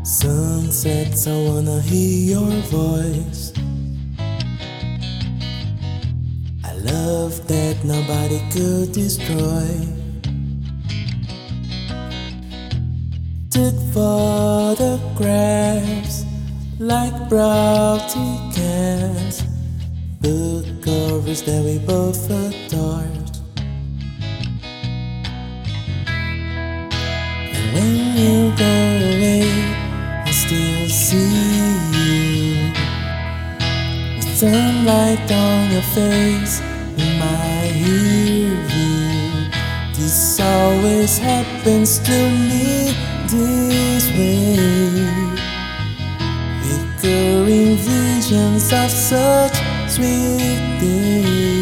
Sunsets, I wanna hear your voice. I love that nobody could destroy. Took photographs like broadcasts, book covers that we both adored. And when you go away, I still see you, with sunlight on your face in my rear view. This always happens to me this way, recurring visions of such sweet days.